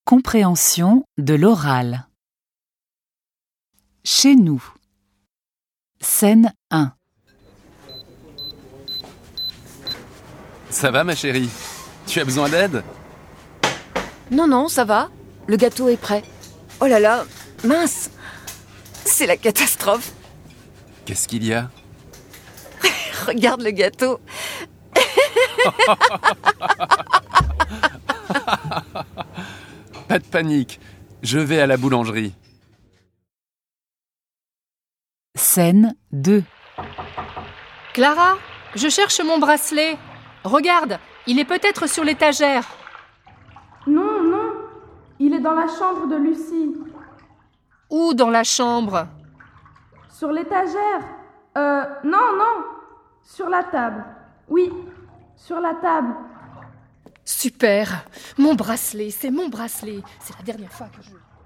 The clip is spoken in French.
Compréhension de l'oral. Chez nous. Scène 1. Ça va ma chérie? Tu as besoin d'aide? Non, ça va. Le gâteau est prêt. Oh là là, mince! C'est la catastrophe. Qu'est-ce qu'il y a? Regarde le gâteau. Pas de panique, je vais à la boulangerie. Scène 2. Clara, je cherche mon bracelet. Regarde, il est peut-être sur l'étagère. Non, il est dans la chambre de Lucie. Où dans la chambre? Sur l'étagère. Non, sur la table. Oui, sur la table. Super, mon bracelet, c'est mon bracelet. C'est la dernière fois que je...